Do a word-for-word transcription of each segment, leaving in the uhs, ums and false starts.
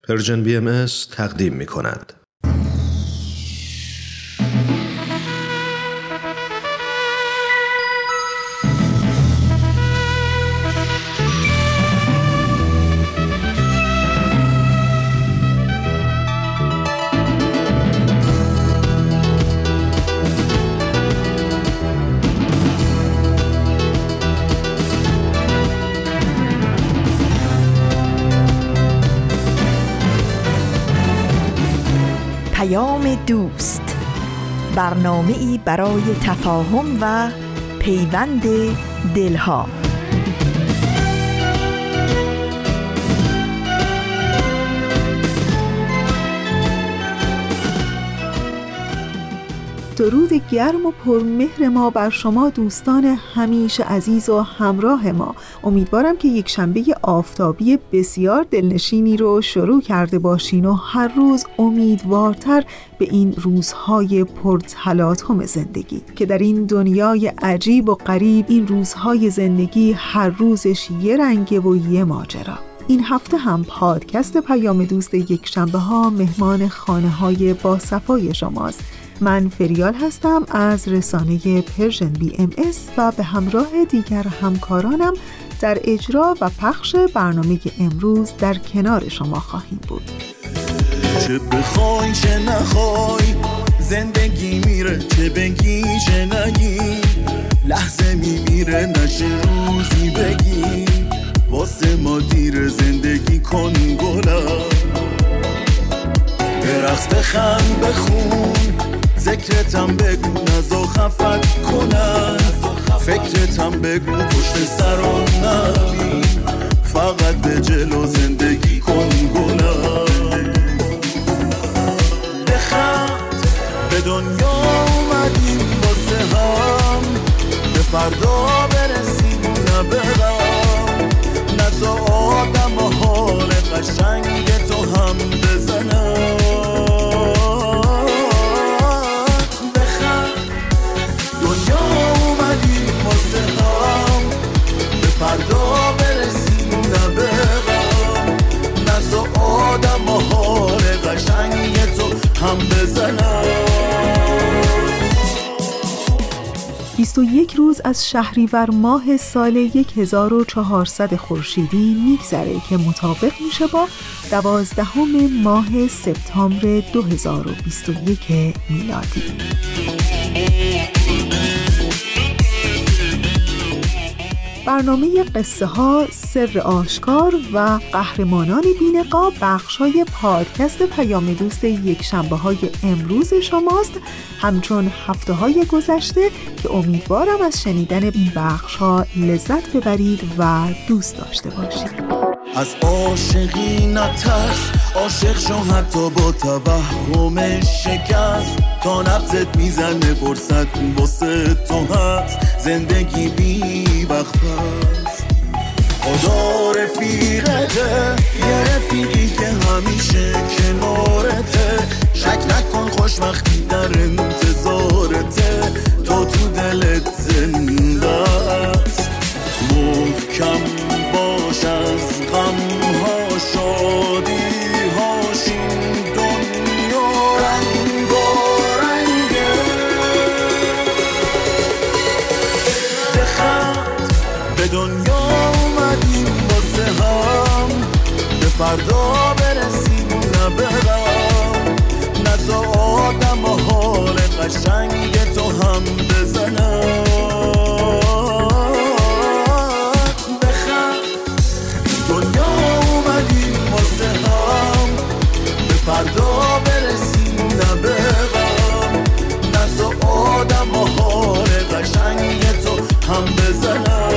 پرژن بی ام اس تقدیم می کند. دوست، برنامه‌ای برای تفاهم و پیوند دلها. درود گرم و پرمهر ما بر شما دوستان همیشه عزیز و همراه ما. امیدوارم که یک شنبه آفتابی بسیار دلنشینی رو شروع کرده باشین و هر روز امیدوارتر به این روزهای پرتلاطم زندگی که در این دنیای عجیب و غریب این روزهای زندگی هر روزش یه رنگه و یه ماجرا. این هفته هم پادکست پیام دوست یک شنبه ها مهمان خانه های با صفای شماست. من فریال هستم از رسانه پرژن بی ام اس و به همراه دیگر همکارانم در اجرا و پخش برنامه امروز در کنار شما خواهیم بود. چه بخوای چه نخوای زندگی میره، چه بگی چه نگی لحظه میمیره، نشه روزی بگی واسه ما دیر زندگی کن گلم، برقص بخند بخون ذکرتم بگو نزا خفت کنن، فکرتم بگو پشت سرم نبین، فقط به جلو زندگی کن گلم، بخند به دنیا اومدیم واسه هم، به فردا برسیم نبرم، نزا آدم و حال قشنگ تو هم بزنم، فردا برسیم نبرم، نزا آدم و حال قشنگ تو هم بزنم. بیست و یک روز از شهریور ماه سال هزار و چهارصد خورشیدی میگذره که مطابق میشه با دوازدهم ماه سپتامبر دو هزار و بیست و یک میلادی. برنامه قصه ها، سر آشکار و قهرمانان بی‌نقاب بخش‌های پادکست پیام دوست یک شنبه های امروز شماست، همچون هفته های گذشته که امیدوارم از شنیدن این بخش‌ها لذت ببرید و دوست داشته باشید. از عاشقی نترس، عاشق شو حتی با توهم شکست، تا نبضت میزنه فرصت واسه تو هست، زندگی بی وقت هست، خدا رفیقته، یه رفیقی که همیشه کنارته، شک نکن خوشبختی در انتظارته، تو تو دلت زنده است، محکم باش از غمها شادی هاش، این دنیا رنگ و رنگه، بخند به دنیا اومدیم واسه هم، به فردا برسیم نبرم، نزا آدم و حال قشنگ تو هم بزنم، فردا برسیم نبرم، نزا آدم و حال قشنگ تو هم بزنم.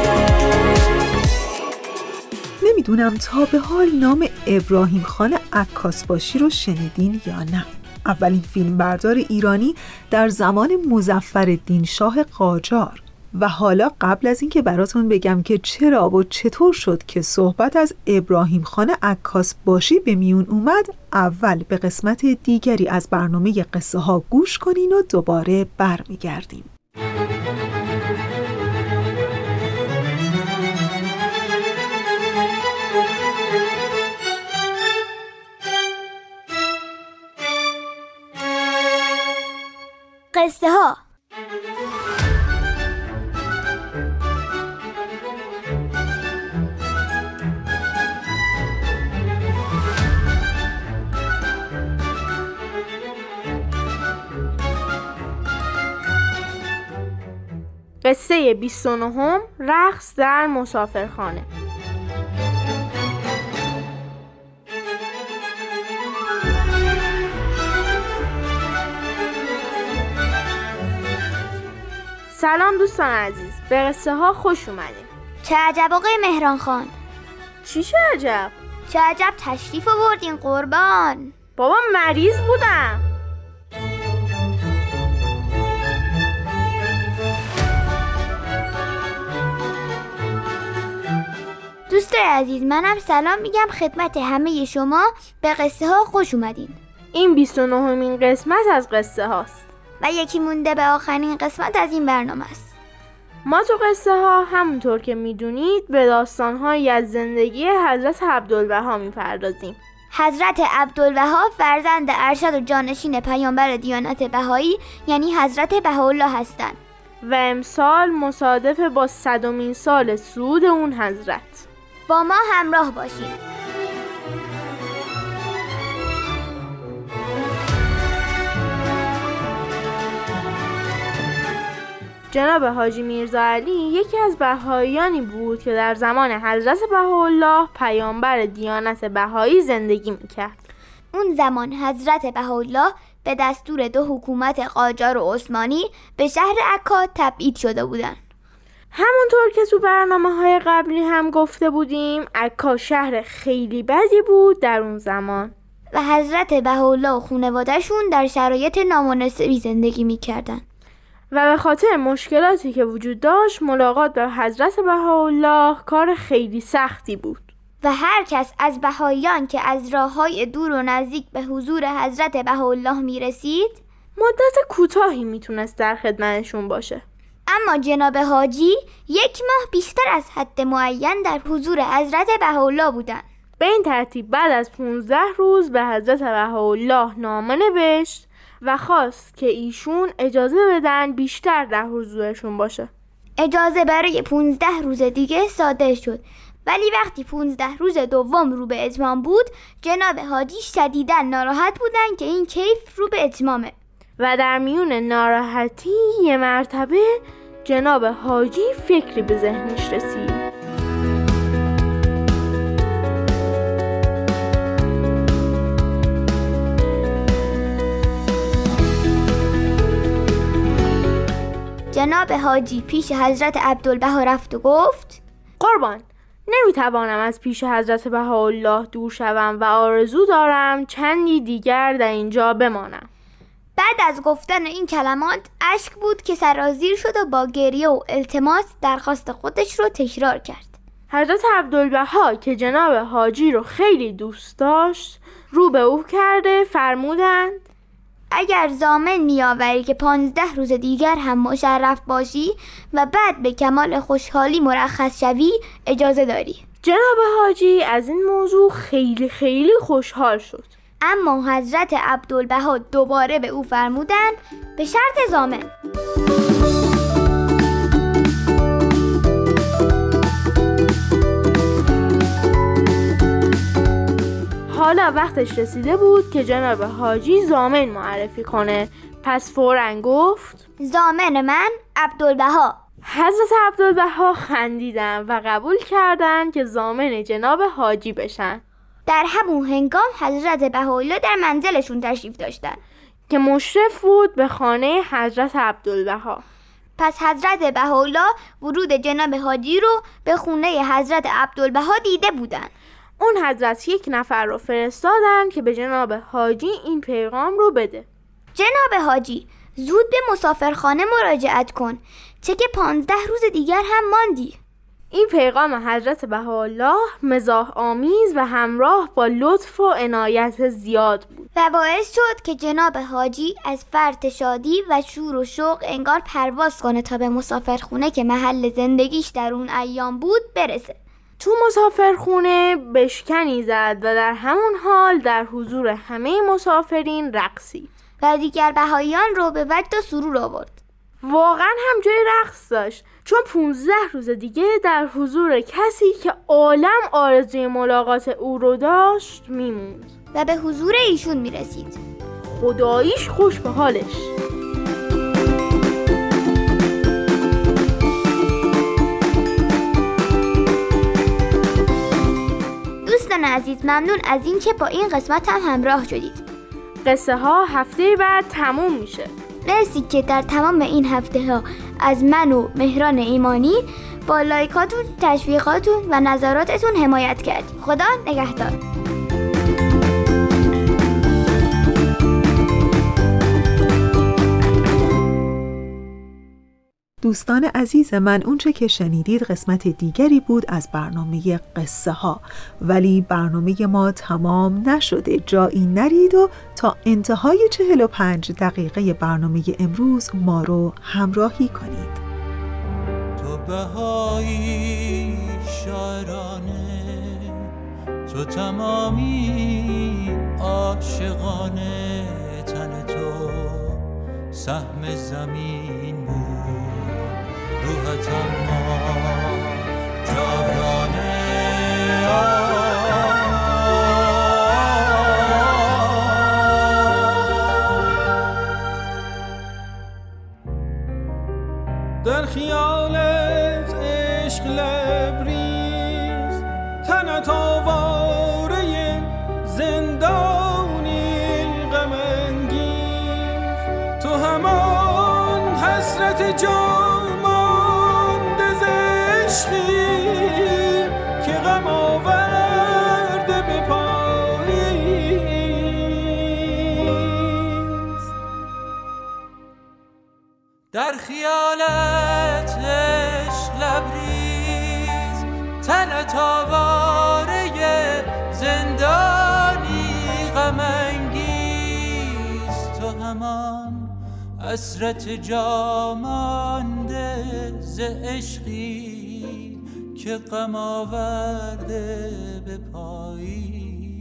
نمیدونم تا به حال نام ابراهیم خان عکاسباشی رو شنیدین یا نه. اولین فیلمبردار ایرانی در زمان مظفرالدین شاه قاجار. و حالا قبل از این که براتون بگم که چرا و چطور شد که صحبت از ابراهیم خان عکاسباشی به میون اومد، اول به قسمت دیگری از برنامه قصه ها گوش کنین و دوباره برمیگردیم. قصه ها. قصه بیست و نه، رقص در مسافرخانه. سلام دوستان عزیز، به قصه ها خوش اومدیم. چه عجب آقای مهران خان. چی چه عجب؟ چه عجب تشریف آوردین قربان. بابا مریض بودم. دوستای عزیز، منم سلام میگم خدمت همه شما. به قصه ها خوش اومدین. این بیست و نهمین قسمت از قصه هاست و یکی مونده به آخرین قسمت از این برنامه است. ما تو قصه ها همونطور که میدونید به داستان‌هایی از زندگی حضرت عبدالبها میپردازیم. حضرت عبدالبها فرزند ارشد و جانشین پیامبر دیانت بهایی یعنی حضرت بهاءالله هستند و امسال مصادف با صدمین سال صعود اون حضرت. با ما همراه باشید. جناب حاجی میرزا علی یکی از بهاییانی بود که در زمان حضرت بهاءالله پیامبر دیانت بهایی زندگی میکرد. اون زمان حضرت بهاءالله به دستور دو حکومت قاجار و عثمانی به شهر عکا تبعید شده بودن. همونطور که تو برنامه‌های قبلی هم گفته بودیم، عکا شهر خیلی بدی بود در اون زمان و حضرت بهاءالله و خانواده‌شون در شرایط نامناسبی زندگی میکردن و به خاطر مشکلاتی که وجود داشت ملاقات با حضرت بهاءالله کار خیلی سختی بود و هر کس از بهاییان که از راه‌های دور و نزدیک به حضور حضرت بهاءالله میرسید مدت کوتاهی میتونست در خدمتشون باشه. اما جناب حاجی یک ماه بیشتر از حد معین در حضور حضرت بهاءالله بودند. به این ترتیب بعد از پونزده روز به حضرت بهاءالله نامه نوشت و خواست که ایشون اجازه بدن بیشتر در حضورشون باشه. اجازه برای پونزده روز دیگه صادر شد، ولی وقتی پونزده روز دوم رو به اتمام بود جناب حاجی شدیداً ناراحت بودن که این کیف رو به اتمامه و در میون ناراحتی یه مرتبه جناب حاجی فکری به ذهنش رسید. جناب حاجی پیش حضرت عبدالبها رفت و گفت: قربان، نمیتوانم از پیش حضرت بهاءالله دور شوم و آرزو دارم چندی دیگر در اینجا بمانم. بعد از گفتن این کلمات اشک بود که سرازیر شد و با گریه و التماس درخواست خودش رو تکرار کرد. حضرت عبدالبها که جناب حاجی رو خیلی دوست داشت رو به او کرده فرمودند: اگر ضامن می‌آوری که پانزده روز دیگر هم مشرف باشی و بعد به کمال خوشحالی مرخص شوی اجازه داری. جناب حاجی از این موضوع خیلی خیلی خوشحال شد. اما حضرت عبدالبها دوباره به او فرمودند به شرط ضامن. حالا وقتش رسیده بود که جناب حاجی ضامن معرفی کنه، پس فوراً گفت: ضامن من عبدالبها. حضرت عبدالبها خندیدن و قبول کردند که ضامن جناب حاجی بشن. در همون هنگام حضرت بهاءالله در منزلشون تشریف داشتن که مشرف بود به خانه حضرت عبدالبها. پس حضرت بهاءالله ورود جناب حاجی رو به خونه حضرت عبدالبها دیده بودن. اون حضرت یک نفر رو فرستادن که به جناب حاجی این پیغام رو بده: جناب حاجی، زود به مسافرخانه مراجعت کن، چه که پانزده روز دیگر هم ماندی. این پیغام حضرت بهاءالله مزاح آمیز و همراه با لطف و عنایت زیاد بود و باعث شد که جناب حاجی از فرط شادی و شور و شوق انگار پرواز کنه تا به مسافرخونه که محل زندگیش در اون ایام بود برسه. تو مسافرخونه بشکنی زد و در همون حال در حضور همه مسافرین رقصید. و دیگر بهاییان رو به وجد و سرور آورد. واقعا هم جای رقص داشت، چون پونزده روز دیگه در حضور کسی که عالم آرزوی ملاقات او رو داشت میموند و به حضور ایشون میرسید. خداییش خوش به حالش. دوستان عزیز، ممنون از این که با این قسمت هم همراه شدید. قصه ها هفته بعد تموم میشه. مرسی که در تمام این هفته ها از من و مهران ایمانی با لایکاتون، تشویقاتون و نظراتتون حمایت کردید. خدا نگهدار. دوستان عزیز من، اونچه که شنیدید قسمت دیگری بود از برنامه قصه ها، ولی برنامه ما تمام نشده. جایی نرید و تا انتهای چهل و پنج دقیقه برنامه امروز ما رو همراهی کنید. تو بهایی شاعرانه، تو تمامی عاشقانه، تن تو سهم زمین بود، روحت اما جاودانه. در خیالت عشق لبریز، تنت آواره زندانی غم انگیز، تو همان حسرت جان که غم آورده به پاییز. در خیالت عشق لبریز، تنت آواره زندانی غم انگیز، تو همان حسرت جا مانده ز عشقی که غم آورده به پایی.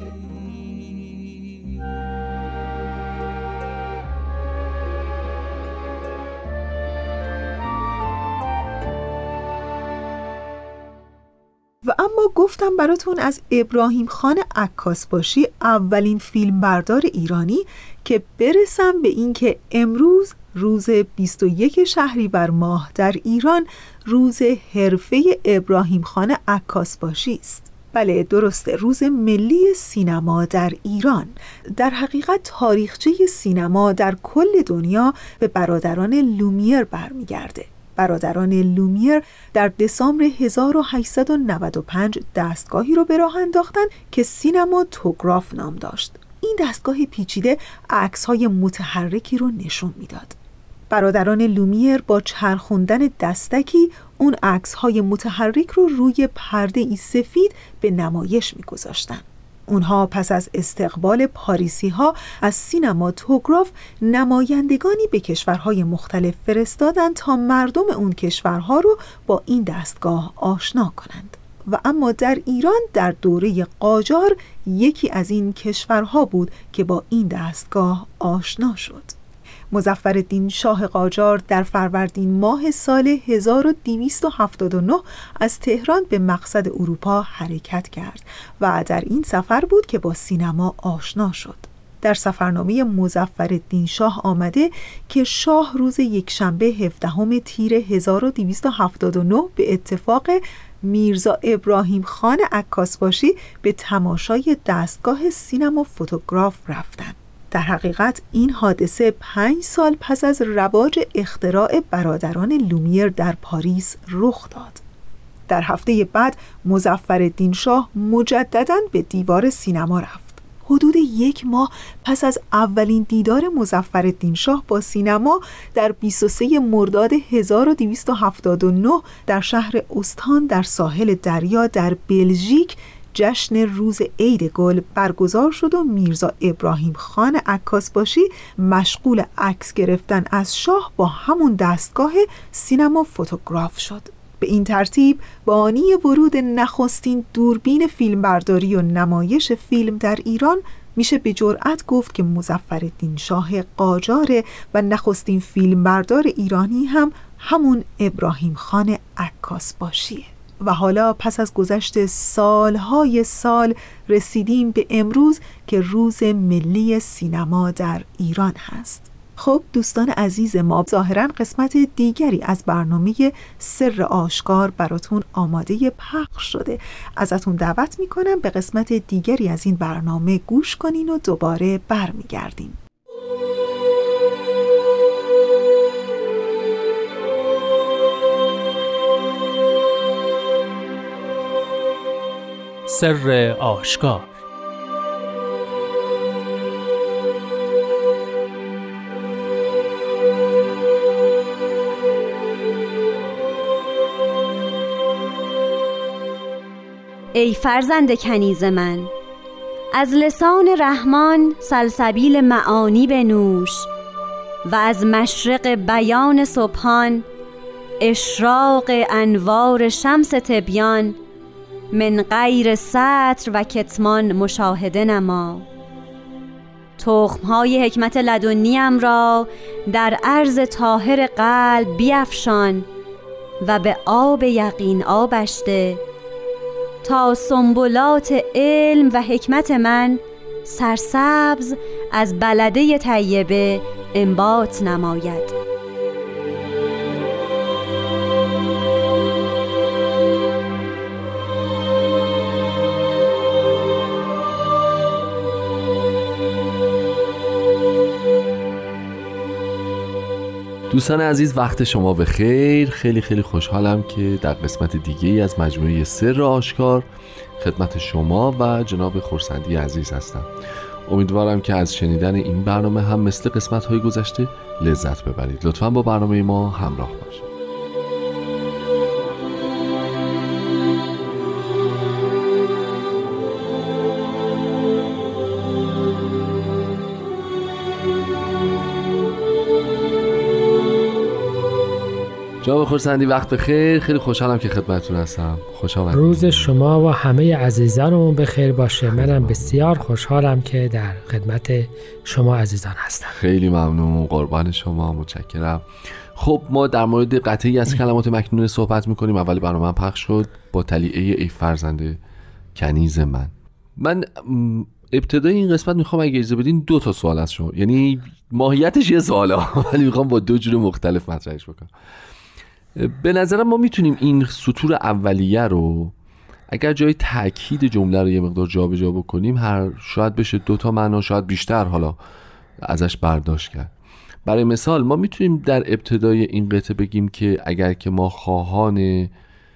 و اما گفتم براتون از ابراهیم خان عکاسباشی، اولین فیلمبردار ایرانی، که برسم به این که امروز روز بیست و یک شهریور ماه در ایران روز حرفه ابراهیم خان عکاسباشی است. بله درسته، روز ملی سینما در ایران. در حقیقت تاریخچه سینما در کل دنیا به برادران لومیر برمیگرده. برادران لومیر در دسامبر هزار و هشتصد و نود و پنج دستگاهی رو به راه انداختن که سینماتوگراف نام داشت. این دستگاه پیچیده عکس‌های متحرکی رو نشون میداد. برادران لومیر با چرخوندن دستکی اون عکس‌های متحرک رو روی پرده‌ای سفید به نمایش می‌گذاشتن. اونها پس از استقبال پاریسی‌ها از سینماتوگراف نمایندگانی به کشورهای مختلف فرستادند تا مردم اون کشورها رو با این دستگاه آشنا کنند. و اما در ایران در دوره قاجار یکی از این کشورها بود که با این دستگاه آشنا شد. مظفرالدین شاه قاجار در فروردین ماه سال هزار و دویست و هفتاد و نه از تهران به مقصد اروپا حرکت کرد و در این سفر بود که با سینما آشنا شد. در سفرنامه مظفرالدین شاه آمده که شاه روز یکشنبه هفدهم تیر هزار و دویست و هفتاد و نه به اتفاق میرزا ابراهیم خان عکاسباشی به تماشای دستگاه سینما فوتوگراف رفتند. در حقیقت این حادثه پنج سال پس از رواج اختراع برادران لومیر در پاریس رخ داد. در هفته بعد مظفرالدین شاه مجدداً به دیوار سینما رفت. حدود یک ماه پس از اولین دیدار مظفرالدین شاه با سینما در بیست و سوم مرداد هزار و دویست و هفتاد و نه در شهر استان در ساحل دریا در بلژیک جشن روز عید گل برگزار شد و میرزا ابراهیم خان عکاسباشی مشغول عکس گرفتن از شاه با همون دستگاه سینما فوتوگراف شد. به این ترتیب بانی ورود نخستین دوربین فیلمبرداری و نمایش فیلم در ایران میشه به جرئت گفت که مظفرالدین شاه قاجار و نخستین فیلمبردار ایرانی هم همون ابراهیم خان عکاسباشیه. و حالا پس از گذشت سالهای سال رسیدیم به امروز که روز ملی سینما در ایران هست. خب دوستان عزیز ما، ظاهراً قسمت دیگری از برنامه سر آشکار براتون آماده پخش شده. ازتون دعوت میکنم به قسمت دیگری از این برنامه گوش کنین و دوباره برمیگردیم. سر آشکار. ای فرزند کنیز من، از لسان رحمان سلسبیل معانی بنوش و از مشرق بیان سبحان اشراق انوار شمس تبیان من غیر ستر و کتمان مشاهده نما. تخمهای حکمت لدنیم را در عرض طاهر قلب بیفشان و به آب یقین آبش ده تا سنبلات علم و حکمت من سرسبز از بلده طیبه انبات نماید. دوستان عزیز، وقت شما بخیر. خیلی خیلی خوشحالم که در قسمت دیگه ای از مجموعه سر آشکار خدمت شما و جناب خورسندی عزیز هستم. امیدوارم که از شنیدن این برنامه هم مثل قسمت‌های گذشته لذت ببرید. لطفاً با برنامه ما همراه باشید. جناب خورسندی وقت بخیر. خیلی خوشحالم که خدمتتون هستم. خوش آمدید. روز شما و همه عزیزانمون بخیر باشه. منم بسیار خوشحالم که در خدمت شما عزیزان هستم. خیلی ممنون، قربان شما، متشکرم. خب ما در مورد قطعی از کلمات مکنونه صحبت میکنیم. اول برنامه پخش شد با تلیعه ای فرزند کنیز من. من ابتدای این قسمت میخوام اگه اجازه بدین دو تا سوال از شما، یعنی ماهیتش یه سواله ولی میخوام با دو جور مختلف مطرحش بکنم. به نظرم ما میتونیم این سطور اولیه رو اگر جای تأکید جمله رو یه مقدار جابجا بکنیم، هر شاید بشه دو تا معنا، شاید بیشتر حالا ازش برداشت کرد. برای مثال ما میتونیم در ابتدای این قطعه بگیم که اگر که ما خواهان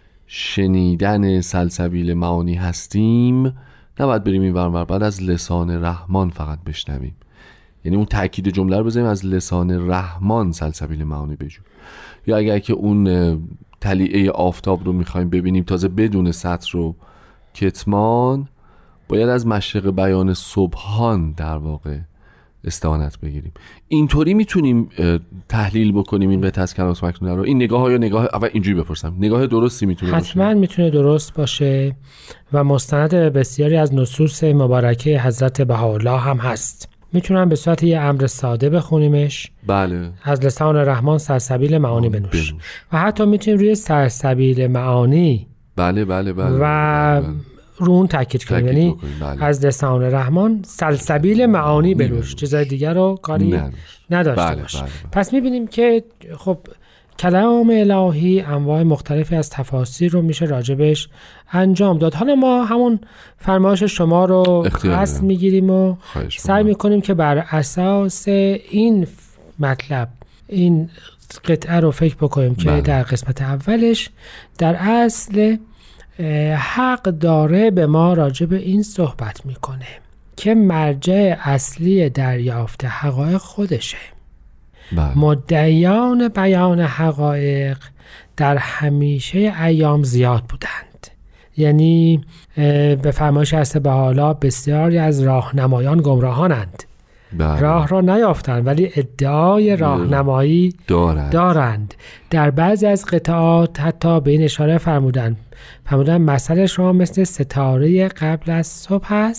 شنیدن سلسبیل معانی هستیم نباید بریم این ور بعد از لسان رحمان فقط بشنویم، یعنی اون تأکید جمله رو بزنیم از لسان رحمان سلسبیل معانی بجو. یا اگر که اون تلیعه آفتاب رو میخوایم ببینیم تازه بدون سطر و کتمان، باید از مشرق بیان سبحان در واقع استعانت بگیریم. اینطوری میتونیم تحلیل بکنیم این قطعه از کلمات مکنونه رو. این نگاه ها یا نگاه اول اینجوری بپرسم، نگاه درستی میتونه باشه؟ حتما میتونه درست باشه و مستند بسیاری از نصوص مبارکه حضرت بهاءالله هم هست. میتونم به صورت یه امر ساده بخونیمش. بله. از لسان رحمان سلسبیل معانی بنوش. بنوش و حتی میتونیم روی سلسبیل معانی بله بله بله و بله. رو اون تاکید کنیم، یعنی بله. از لسان رحمان سلسبیل معانی بنوش، چیزای دیگر رو کاری نداشته بله باش. بله بله. پس میبینیم که خب کلام الهی انواع مختلفی از تفاسیر رو میشه راجبش انجام داد. حالا ما همون فرمایش شما رو قصد میگیریم و سعی میکنیم که بر اساس این مطلب این قطعه رو فکر بکنیم که بله. در قسمت اولش در اصل حق داره به ما راجب این صحبت میکنه که مرجع اصلی دریافت حقایق خودشه. بله. مدعیان بیان حقایق در همیشه ایام زیاد بودند، یعنی به فرمایش حضرت بهاءالله بسیاری از راهنمایان گمراهانند. بله. راه را نیافتند ولی ادعای راهنمایی دارند. دارند در بعضی از قطعات حتی به این اشاره فرمودند فرمودند مثل شما مثل ستاره قبل از صبح است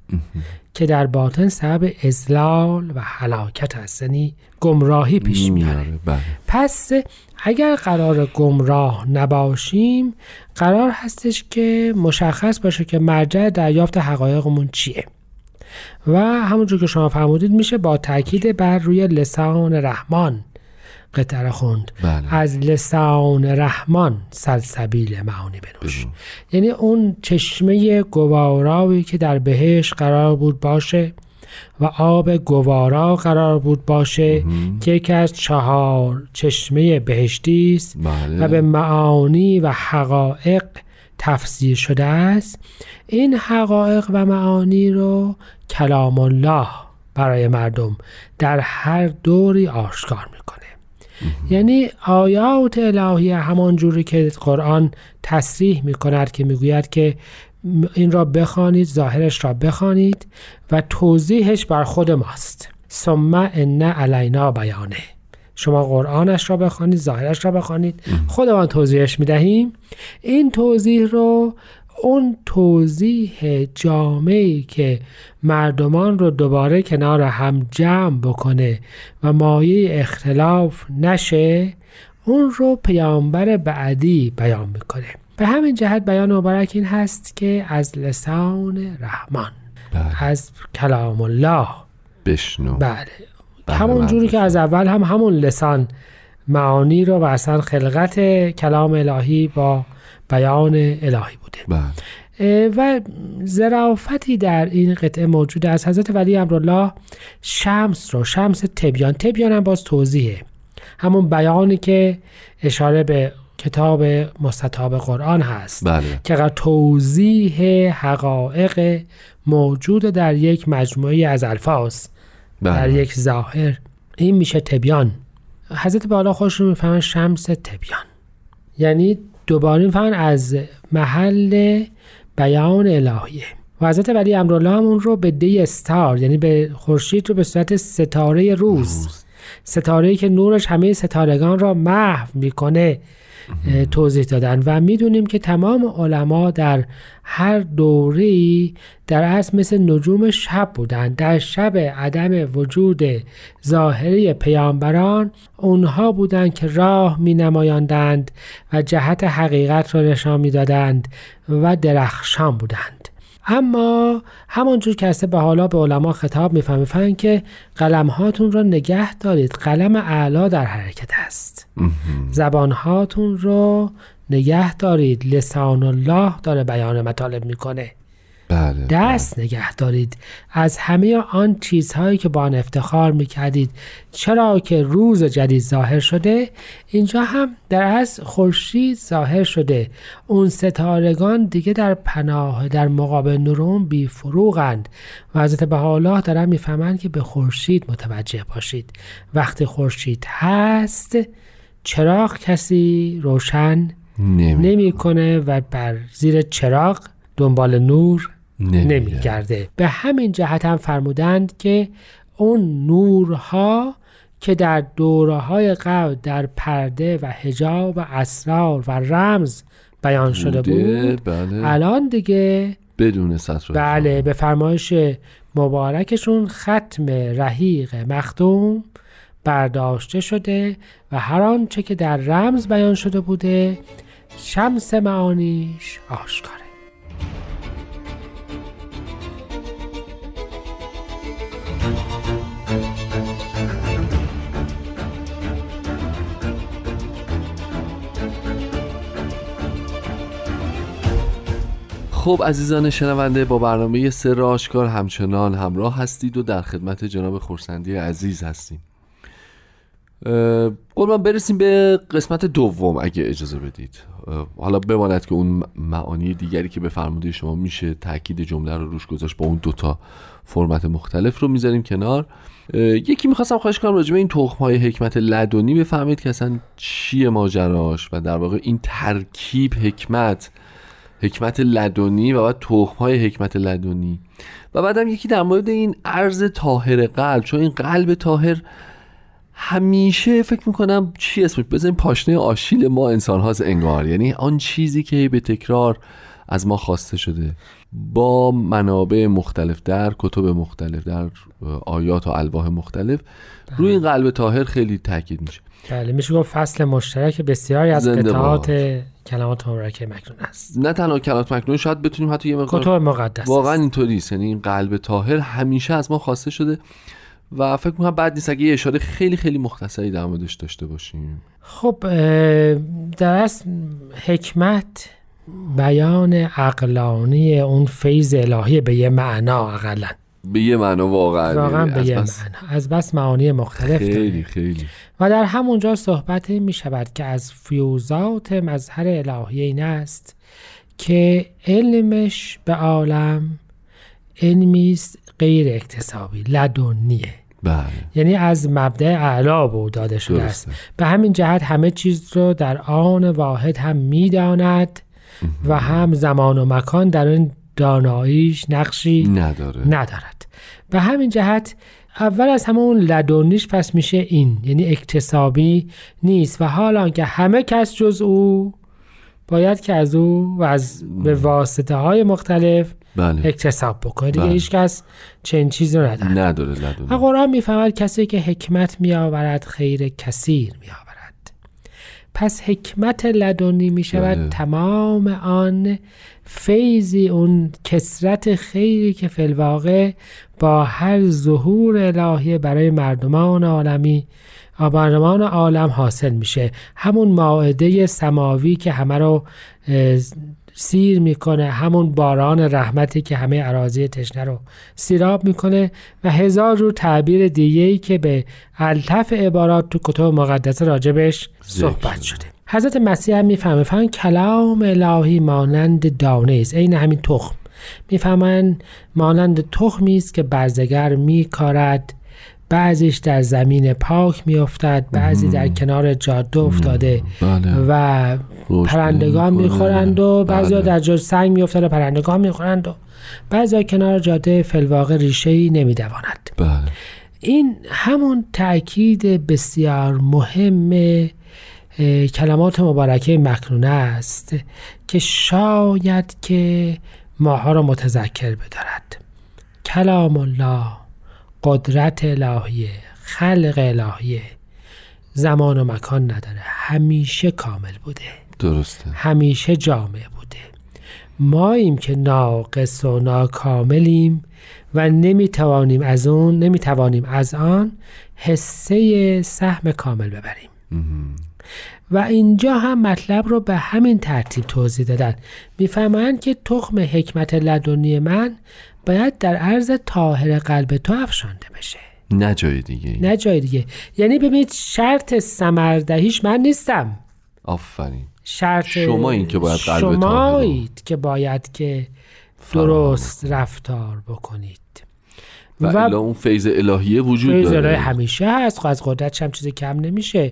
که در باطن سبب اضلال و هلاکت است، یعنی گمراهی پیش میاره. پس اگر قرار گمراه نباشیم، قرار هستش که مشخص باشه که مرجع دریافت حقایقمون چیه و همونجور که شما فرمودید میشه با تاکید بر روی لسان رحمان قطعه خوند. بله. از لسان رحمان سلسبیل معانی بنوش. بله. یعنی اون چشمه گوارایی که در بهشت قرار بود باشه و آب گوارا قرار بود باشه مم. که یکی از چهار چشمه بهشتی است. بله. و به معانی و حقایق تفسیر شده است. این حقایق و معانی رو کلام الله برای مردم در هر دوری آشکار میکنه. یعنی آیات الهی همان جوری که قرآن تصریح میکند که میگوید که این را بخوانید، ظاهرش را بخوانید و توضیحش بر خود ماست. ثم ان علینا بیانه. شما قرآنش را بخوانید، ظاهرش را بخوانید، خودمان توضیحش میدهیم. این توضیح رو اون توضیح جامعی که مردمان رو دوباره کنار هم جمع بکنه و مایه اختلاف نشه، اون رو پیامبر بعدی بیان میکنه. به همین جهت بیان مبارک این هست که از لسان رحمان، بله. از کلام الله بشنو. بله, بله همون جوری که از اول هم همون لسان معانی رو و اصلا خلقت کلام الهی با بیان الهی بوده. بله. و ظرافتی در این قطعه موجود است. حضرت ولی امرالله شمس رو، شمس تبیان، تبیان هم باز توضیحه، همون بیانی که اشاره به کتاب مستطاب قرآن هست. بله. که توضیح حقایق موجود در یک مجموعه از الفاظ. بله. در یک ظاهر، این میشه تبیان. حضرت بالا خودشون میفهمن شمس تبیان، یعنی دوباره میفهمن از محل بیان الهیه. و حضرت ولی امرالله هم اون رو به دی استار، یعنی به خورشید رو به صورت ستاره روز، ستاره‌ای که نورش همه ستارگان را محو میکنه توضیح دادن. و میدونیم که تمام علما در هر دوره‌ای در اصل مثل نجوم شب بودن. در شب عدم وجود ظاهری پیامبران، اونها بودند که راه می نمایاندند و جهت حقیقت را نشان می دادند و درخشان بودند. اما همونجور که است به حالا به علما خطاب می فهمند که قلم هاتون را نگه دارید، قلم اعلی در حرکت است. زبان هاتون رو نگه دارید، لسان الله داره بیان مطالب میکنه. بله. دست بله. نگه دارید از همه آن چیزهایی که با آن افتخار میکردید. چرا که روز جدید ظاهر شده، اینجا هم در اصل خورشید ظاهر شده. اون ستارگان دیگه در پناه در مقابل نورون بی فروغند و حضرت بهاءالله دارن میفهمند که به خورشید متوجه باشید. وقتی خورشید هست، چراغ کسی روشن نمی, نمی کنه و بر زیر چراغ دنبال نور نمی گرده. به همین جهت هم فرمودند که اون نورها که در دوره‌های قبل در پرده و حجاب و اسرار و رمز بیان شده بود، بله. الان دیگه بدون سطر، بله، به فرمایش مبارکشون ختم رحیق مختوم برداشته شده و هر آنچه که در رمز بیان شده بوده شمس معانیش آشکاره. خب عزیزان شنونده، با برنامه سر آشکار همچنان همراه هستید و در خدمت جناب خورسندی عزیز هستیم. قربان برسیم به قسمت دوم اگه اجازه بدید. حالا بماند که اون معانی دیگری که به فرموده شما میشه تاکید جمله رو روش گذاشت با اون دوتا فرمت مختلف رو میذاریم کنار. یکی میخواستم خواهش کنم راجع به این تخم‌های حکمت لدنی بفهمید که اصلا چیه ماجراش و در واقع این ترکیب حکمت حکمت لدنی و بعد تخم‌های حکمت لدنی و بعدم یکی در مورد این ارز طاهر قلب، چون این قلب طاهر همیشه فکر میکنم چی اسمش بزنیم پاشنه آشیل ما انسان هاست انگار، یعنی آن چیزی که به تکرار از ما خواسته شده با منابع مختلف در کتب مختلف در آیات و الواح مختلف. بله. روی این قلب طاهر خیلی تاکید میشه. بله میشه گفت فصل مشترک بسیاری از قطعات کلمات مبارکه مکنون است. نه تنها کلمات مکنون، شاید بتونیم حتی یه مقدار کتب مقدس. واقعا اینطوری است، یعنی این قلب طاهر همیشه از ما خواسته شده و فکر می‌کنم بعد نیست اگه یه اشاره خیلی خیلی مختصری در موردش داشته باشیم. خب در اصل حکمت بیان عقلانی اون فیض الهی به یه معنا، اقلا به یه معنا واقعا واقعا به یه معنا، از بس معانی مختلف خیلی داره. خیلی و در همونجا صحبت می شود که از فیوزات مظهر الهی این است که علمش به عالم علمیست غیر اکتسابی، لدنیه. بله. یعنی از مبدأ اعلا بود داده شده است. به همین جهت همه چیز رو در آن واحد هم میداند و هم زمان و مکان در این داناییش نقشی نداره. ندارد. به همین جهت اول از همه اون لدنیش پس میشه این، یعنی اکتسابی نیست و حالا که همه کس جز او باید که از او و از به واسطه های مختلف بله. اکتساب بکنه دیگه. هیچ کس چنین چیزی رو نداره. نداره لدنی. و قرآن میفهمد کسی که حکمت میآورد خیر کثیر میآورد. پس حکمت لدنی میشود بله. تمام آن فیضی، اون کثرت خیری که فی الواقع با هر ظهور الهی برای مردمان عالمی مردمان عالم حاصل میشه. همون مائده سماوی که همه رو سیر میکنه، همون باران رحمتی که همه اراضی تشنه رو سیراب میکنه و هزار جور تعبیر دیگه‌ای که به الطف عبارات تو کتب مقدسه راجبش صحبت شده. حضرت مسیح هم میفهمه فهم کلام الهی مانند دانه است، این همین تخم. میفهمن مانند تخمی است که برزگر میکارد، بعضیش در زمین پاک میافتد، بعضی در کنار جاده افتاده بله. و پرندگان میخورند و بعضی بله. در جای سنگ میافتد و پرندگان میخورند و بعضی کنار جاده فی الواقع ریشه‌ای نمیدواند. بله. این همون تأکید بسیار مهم کلمات مبارکه مکنونه است که شاید که ماها را متذکر بدارد. کلام الله قدرت الهیه، خلق الهیه، زمان و مکان نداره، همیشه کامل بوده. درسته. همیشه جامع بوده. ماییم که ناقص و ناکاملیم و نمیتوانیم از اون نمیتوانیم از آن حصه سهم کامل ببریم. و اینجا هم مطلب رو به همین ترتیب توضیح دادن. میفهمند که تخم حکمت لدنی من باید در عرض طاهر قلب تو افشانده بشه، نه جای دیگه. نه جای دیگه. یعنی ببینید شرط ثمردهیش من نیستم. آفرین. شرط شما این که باید قلب طاهر رو شمایید که باید که درست رفتار بکنید و, و الا اون فیض الهیه وجود فیض داره. فیض الهی همیشه هست، از قدرتش هم چیزی کم نمیشه.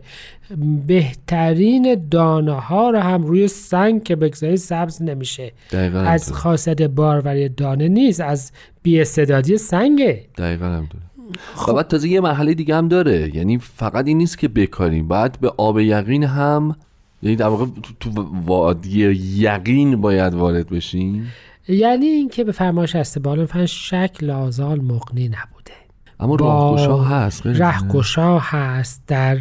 بهترین دانه ها رو هم روی سنگ که بگذاری سبز نمیشه. دقیقاً از خاصیت باروری دانه نیست، از بی‌استعدادی سنگه. دقیقاً هم داره. خب. و بعد تازه یه مرحله دیگه هم داره، یعنی فقط این نیست که بکاریم، باید به آب یقین هم، یعنی در واقع تو, تو وادی یقین باید وارد بشیم. یعنی این که به فرمایش استبال فن شک لازال مغنی نبوده، اما راهگشا هست، راهگشا هست در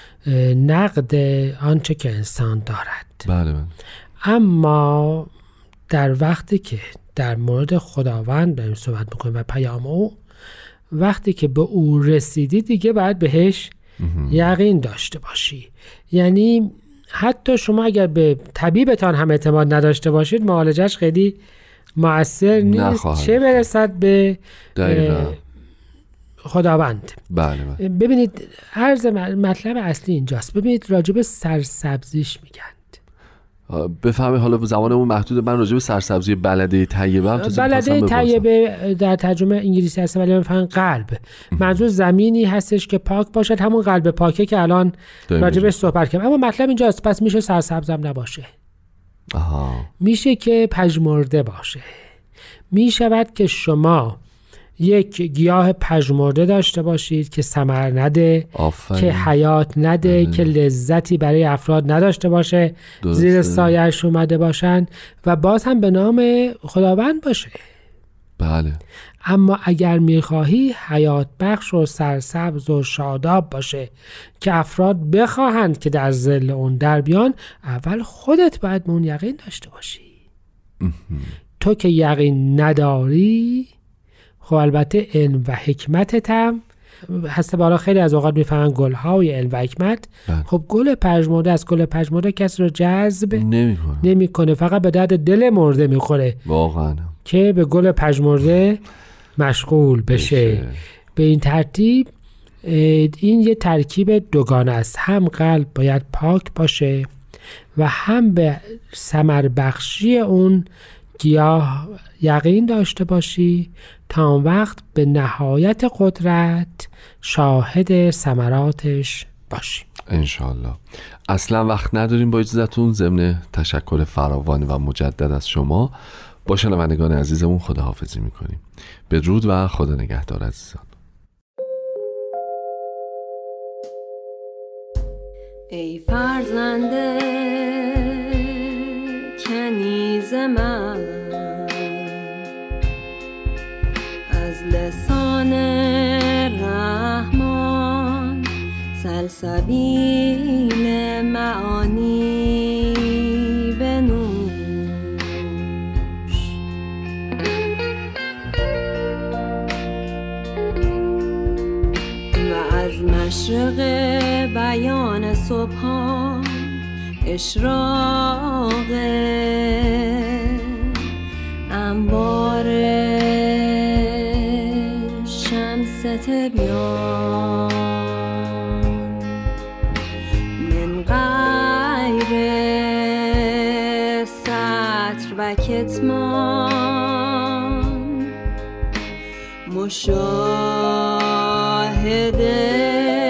نقد آنچه که انسان دارد. بله بله. اما در وقتی که در مورد خداوند داریم صحبت میکنیم و پیام او، وقتی که به او رسیدی دیگه باید بهش یقین داشته باشی. یعنی حتی شما اگر به طبیبتان هم اعتماد نداشته باشید معالجش خیلی مؤثر نیست، چه برسد به خداوند. بله بله. ببینید عرض مطلب اصلی اینجاست. ببینید راجب سرسبزیش میگند. بفهمی حالا زمانمون محدود، من راجب سرسبزی بلده طیبه هم بلده طیبه در ترجمه انگلیسی هست ولی بفهم قلب منظور زمینی هستش که پاک باشد، همون قلب پاکه که الان راجب صحبت کردم. اما مطلب اینجاست پس میشه سرسبزم نباشه. آها. میشه که پژمرده باشه. میشود که شما یک گیاه پژمرده داشته باشید که ثمر نده، آفرین. که حیات نده، آره. که لذتی برای افراد نداشته باشه، درسته. زیر سایه‌اش اومده باشن و باز هم به نام خداوند باشه. بله. اما اگر میخواهی حیات بخش و سرسبز و شاداب باشه که افراد بخواهند که در ظل اون در بیان، اول خودت باید به اون یقین داشته باشی. تو که یقین نداری، خب البته علم و حکمتت هم هسته بالا خیلی از اوقات میفهمن گل‌های علم و حکمت، خب گل پژمرده از گل پژمرده کسی رو جذب نمیکنه، نمیکنه، فقط به درد دل مرده میخوره واقعا که به گل پژمرده مشغول بشه. بشه. به این ترتیب این یه ترکیب دوگانه است، هم قلب باید پاک باشه و هم به ثمر بخشی اون گیاه یقین داشته باشی تا اون وقت به نهایت قدرت شاهد ثمراتش باشی انشالله. اصلا وقت نداریم، با اجازهتون ضمن تشکر فراوان و مجدد از شما با شنوندگان عزیزمون خداحافظی میکنیم. بدرود و خدا نگهدار عزیزان. ای فرزند کنیز من، از لسان رحمان سلسبیل معانی بنوش و از مشرق بیان صبحان اشراق انوار شمس تبیان من غیر سطر و کتمان مشاهده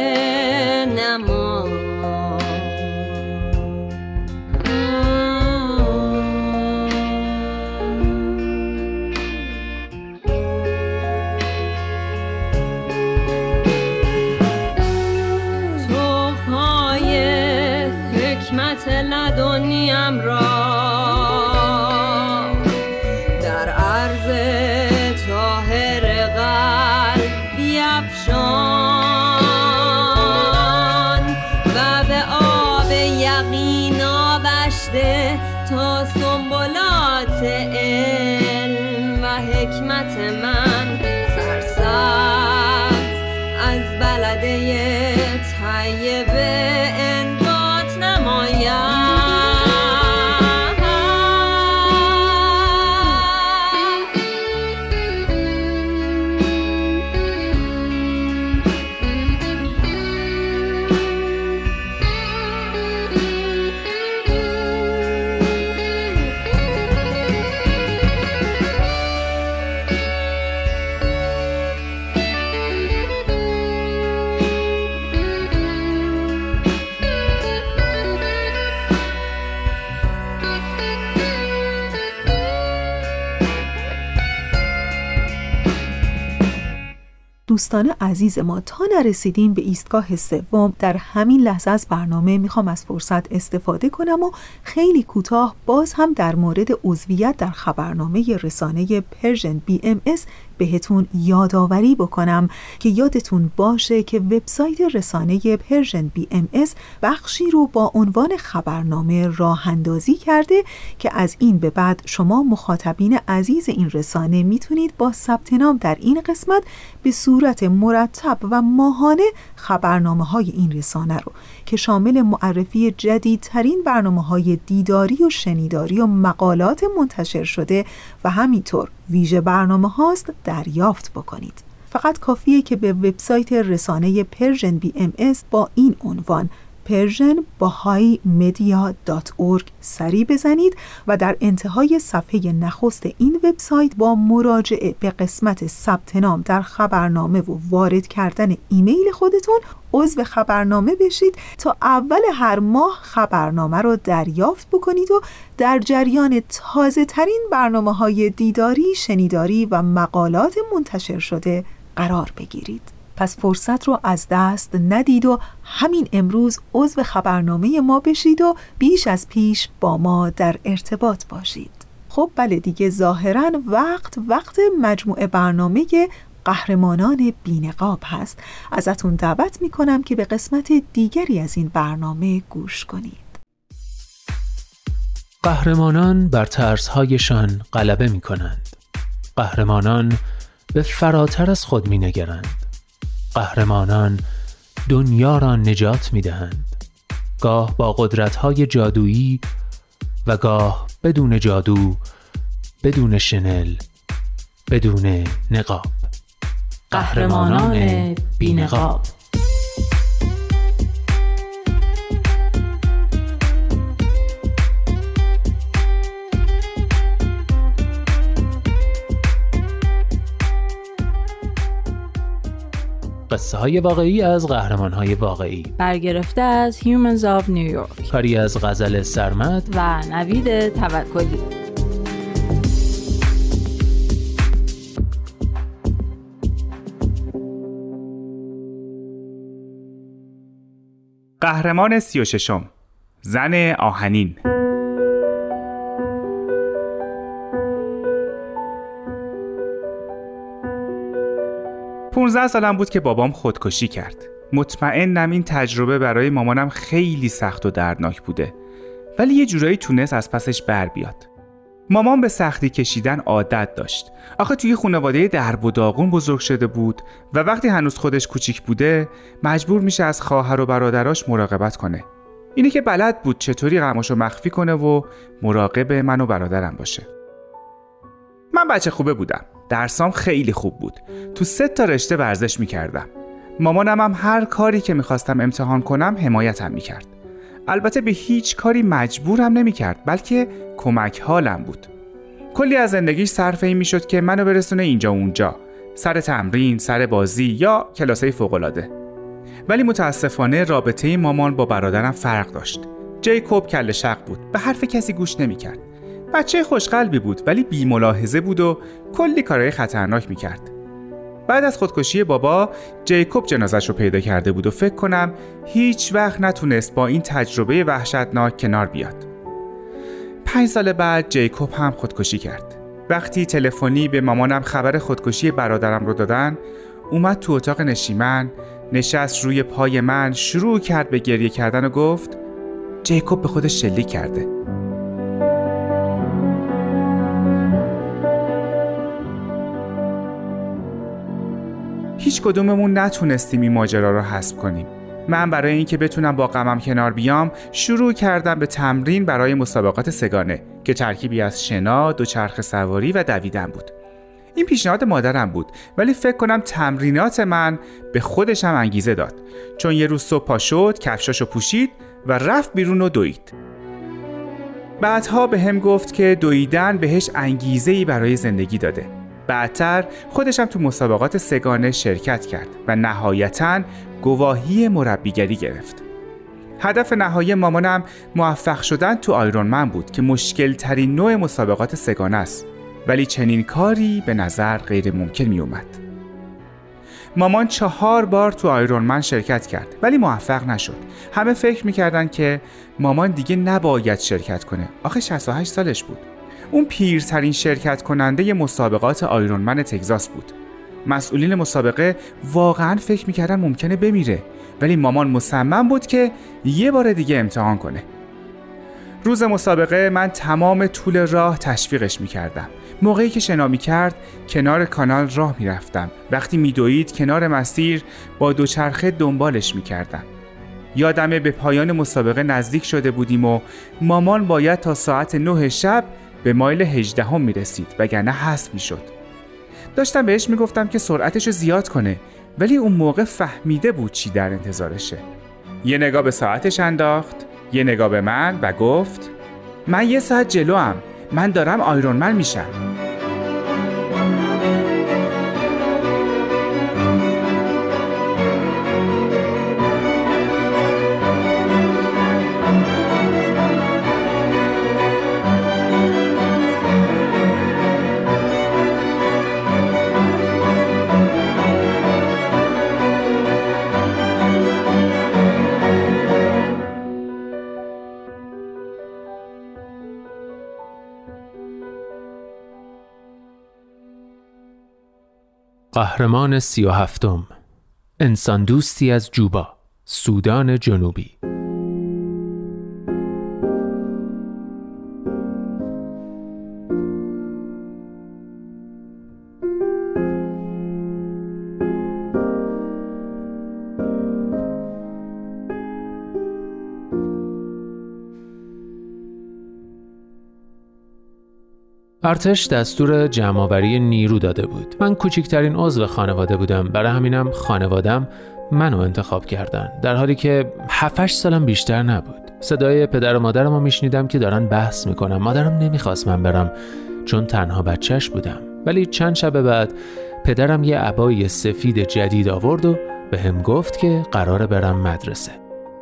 لدنیم را در عرض طاهر قلب بیفشان و به آب یقین آبشته تا سنبلات علم و حکمت من سرسبز از بلده طیبه دوستان عزیز ما، تا نرسیدیم به ایستگاه سوم، در همین لحظه از برنامه میخوام از فرصت استفاده کنم و خیلی کوتاه باز هم در مورد عضویت در خبرنامه رسانه پرژن بی ام اس بهتون یادآوری بکنم که یادتون باشه که وبسایت رسانه پرژن بی ام اس بخشی رو با عنوان خبرنامه راه اندازی کرده که از این به بعد شما مخاطبین عزیز این رسانه میتونید با ثبت نام در این قسمت به صورت مرتب و ماهانه خبرنامه های این رسانه رو که شامل معرفی جدیدترین برنامه های دیداری و شنیداری و مقالات منتشر شده و همینطور ویژه برنامه هاست دریافت بکنید. فقط کافیه که به وبسایت رسانه پرژن بی ام اس با این عنوان پرژن باهایی مدیا دات اورگ سری بزنید و در انتهای صفحه نخست این وبسایت با مراجعه به قسمت ثبت نام در خبرنامه و وارد کردن ایمیل خودتون عضو خبرنامه بشید تا اول هر ماه خبرنامه رو دریافت بکنید و در جریان تازه ترین برنامه های دیداری، شنیداری و مقالات منتشر شده قرار بگیرید. پس فرصت رو از دست ندید و همین امروز عضو خبرنامه ما بشید و بیش از پیش با ما در ارتباط باشید. خب بله دیگه، ظاهراً وقت وقت مجموعه برنامه قهرمانان بی‌نقاب هست. ازتون دعوت میکنم که به قسمت دیگری از این برنامه گوش کنید. قهرمانان بر ترس‌هایشان غلبه میکنند. قهرمانان به فراتر از خود مینگرند. قهرمانان دنیا را نجات میدهند. گاه با قدرت‌های جادویی و گاه بدون جادو، بدون شنل، بدون نقاب. قهرمانان بی‌نقاب. قصه های واقعی از قهرمان های واقعی، برگرفته از Humans of New York، کاری از غزل سرمد و نوید توکلی. قهرمان سی و ششم، زن آهنین. پونزده سالم بود که بابام خودکشی کرد. مطمئنم این تجربه برای مامانم خیلی سخت و دردناک بوده، ولی یه جورایی تونست از پسش بر بیاد. مامان به سختی کشیدن عادت داشت. آخه توی خانواده درب و داغون بزرگ شده بود و وقتی هنوز خودش کوچیک بوده مجبور میشه از خواهر و برادراش مراقبت کنه. اینه که بلد بود چطوری غماشو مخفی کنه و مراقب من و برادرم باشه. من بچه خوبه بودم. درسام خیلی خوب بود. تو سه تا رشته ورزش میکردم. مامانم هم هر کاری که میخواستم امتحان کنم حمایتم میکرد. البته به هیچ کاری مجبورم نمیکرد، بلکه کمک حالم بود. کلی از زندگیش صرف این میشد که منو برسونه اینجا و اونجا، سر تمرین، سر بازی یا کلاسای فوق‌العاده. ولی متاسفانه رابطه مامان با برادرم فرق داشت. جیکوب کله شق بود، به حرف کسی گوش نمیکرد. بچه خوشقلبی بود ولی بی ملاحظه بود و کلی کارهای خطرناک میکرد. بعد از خودکشی بابا جیکوب جنازش رو پیدا کرده بود و فکر کنم هیچ وقت نتونست با این تجربه وحشتناک کنار بیاد. پنج سال بعد جیکوب هم خودکشی کرد. وقتی تلفنی به مامانم خبر خودکشی برادرم رو دادن، اومد تو اتاق نشیمن، نشست روی پای من، شروع کرد به گریه کردن و گفت جیکوب به خودش شلیک کرده. هیچ کدوممون نتونستیم این ماجرا رو حذف کنیم. من برای اینکه بتونم با غمم کنار بیام شروع کردم به تمرین برای مسابقات سگانه که ترکیبی از شنا، دوچرخه سواری و دویدن بود. این پیشنهاد مادرم بود، ولی فکر کنم تمرینات من به خودش هم انگیزه داد، چون یه روز صبح پا شد، کفشاشو پوشید و رفت بیرون و دوید. بعدها به هم گفت که دویدن بهش انگیزه‌ای برای زندگی داده. بعدتر خودش هم تو مسابقات سگانه شرکت کرد و نهایتاً گواهی مربیگری گرفت. هدف نهایی مامانم موفق شدن تو آیرونمن بود که مشکل ترین نوع مسابقات سگانه است، ولی چنین کاری به نظر غیر ممکن می اومد. مامان چهار بار تو آیرونمن شرکت کرد ولی موفق نشد. همه فکر میکردن که مامان دیگه نباید شرکت کنه. آخه شصت و هشت سالش بود. اون پیرترین شرکت کننده مسابقات آیرونمن تگزاس بود. مسئولین مسابقه واقعا فکر میکردن ممکنه بمیره، ولی مامان مصمم بود که یه بار دیگه امتحان کنه. روز مسابقه من تمام طول راه تشویقش میکردم. موقعی که شنا میکرد کنار کانال راه میرفتم. وقتی میدوید کنار مسیر با دوچرخه دنبالش میکردم. یادمه به پایان مسابقه نزدیک شده بودیم و مامان باید تا ساعت نه شب به مایل هجدهم میرسید وگرنه حذف میشد. داشتم بهش میگفتم که سرعتشو زیاد کنه، ولی اون موقع فهمیده بود چی در انتظارشه. یه نگاه به ساعتش انداخت، یه نگاه به من و گفت من یه ساعت جلوام، من دارم آیرونمن میشم. قهرمان سی و هفتم، انسان دوستی از جوبا، سودان جنوبی. ارتش دستور جمع‌آوری نیرو داده بود. من کوچکترین عضو خانواده بودم، برای همینم خانوادم منو انتخاب کردن، در حالی که هفت هشت سالم بیشتر نبود. صدای پدر و مادرمو میشنیدم که دارن بحث میکنن. مادرم نمیخواست من برم چون تنها بچهش بودم، ولی چند شب بعد پدرم یه عبای سفید جدید آورد و به هم گفت که قراره برم مدرسه.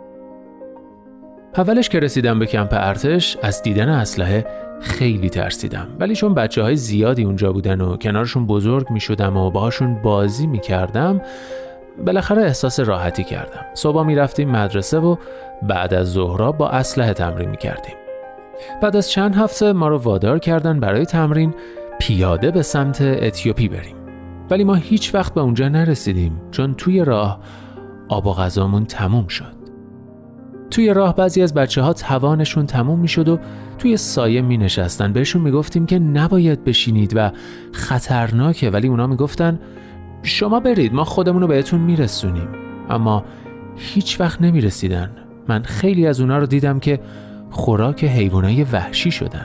اولش که رسیدم به کمپ ارتش از دیدن اسلحه خیلی ترسیدم، ولی چون بچه های زیادی اونجا بودن و کنارشون بزرگ می شدم و باهاشون بازی می کردم، بالاخره احساس راحتی کردم. صبح می رفتیم مدرسه و بعد از ظهرها با اسلحه تمرین می کردیم. بعد از چند هفته ما رو وادار کردن برای تمرین پیاده به سمت اتیوپی بریم، ولی ما هیچ وقت به اونجا نرسیدیم چون توی راه آب و غذامون تموم شد. توی راه بعضی از بچه ها توانشون تموم می شد و توی سایه می نشستن. بهشون می گفتیم که نباید بشینید و خطرناکه، ولی اونا می گفتن شما برید، ما خودمونو بهتون می رسونیم. اما هیچ وقت نمی رسیدن. من خیلی از اونا رو دیدم که خوراک حیوانای وحشی شدن.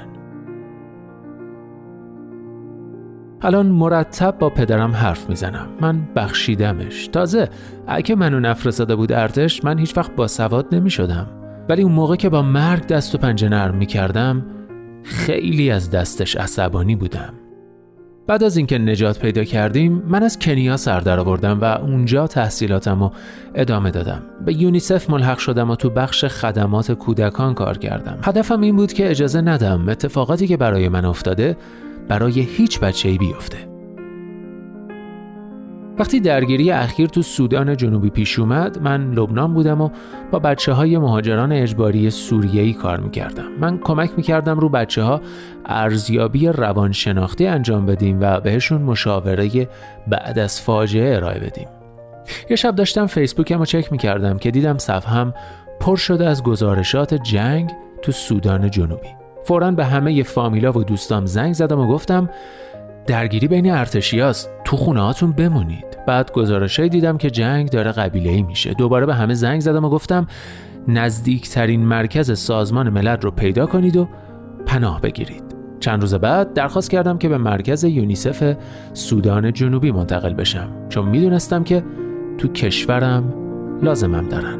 الان مرتب با پدرم حرف میزنم. من بخشیدمش. تازه اگه منو نفرستاده بود ارتش، من هیچ وقت باسواد نمی شدم. ولی اون موقع که با مرگ دست و پنجه نرم می کردم، خیلی از دستش عصبانی بودم. بعد از اینکه نجات پیدا کردیم، من از کنیا سر در آوردم و اونجا تحصیلاتمو ادامه دادم. به یونیسف ملحق شدم و تو بخش خدمات کودکان کار کردم. هدفم این بود که اجازه ندم اتفاقاتی که برای من افتاده برای هیچ بچه‌ای بیفته. وقتی درگیری اخیر تو سودان جنوبی پیش اومد، من لبنان بودم و با بچه‌های مهاجران اجباری سوریه‌ای کار می‌کردم. من کمک می‌کردم رو بچه‌ها ارزیابی روانشناختی انجام بدیم و بهشون مشاوره بعد از فاجعه ارائه بدیم. یه شب داشتم فیسبوکمو چک می‌کردم که دیدم صفحه‌ام پر شده از گزارشات جنگ تو سودان جنوبی. فوراً به همه فامیلا و دوستام زنگ زدم و گفتم درگیری بین ارتشیاست، تو خونه هاتون بمونید. بعد گزارشایی دیدم که جنگ داره قبیله‌ای میشه. دوباره به همه زنگ زدم و گفتم نزدیکترین مرکز سازمان ملل رو پیدا کنید و پناه بگیرید. چند روز بعد درخواست کردم که به مرکز یونیسف سودان جنوبی منتقل بشم، چون میدونستم که تو کشورم لازمم دارن.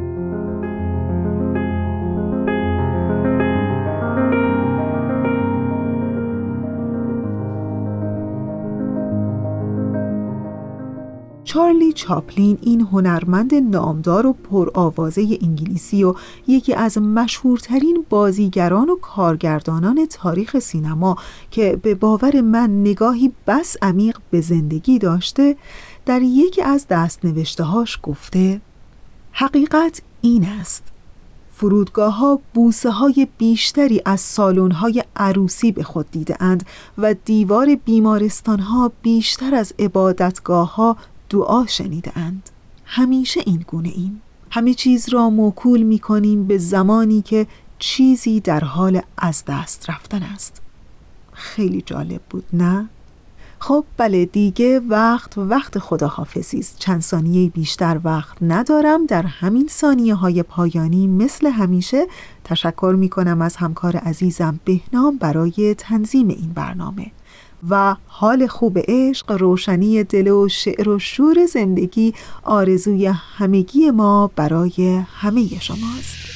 چارلی چاپلین، این هنرمند نامدار و پرآوازه انگلیسی و یکی از مشهورترین بازیگران و کارگردانان تاریخ سینما که به باور من نگاهی بس عمیق به زندگی داشته، در یکی از دست‌نوشته‌هاش گفته حقیقت این است: فرودگاه‌ها بوسه‌های بیشتری از سالن‌های عروسی به خود دیده‌اند و دیوار بیمارستان‌ها بیشتر از عبادتگاه‌ها دعا شنیده‌اند. همیشه این گونه ایم. همه چیز را موکول می‌کنیم به زمانی که چیزی در حال از دست رفتن است. خیلی جالب بود، نه؟ خب بله دیگه، وقت وقت خداحافظی است. چند ثانیه بیشتر وقت ندارم. در همین ثانیه های پایانی مثل همیشه تشکر می کنم از همکار عزیزم بهنام برای تنظیم این برنامه. و حال خوب عشق، روشنی دل و شعر و شور زندگی آرزوی همگی ما برای همه شماست.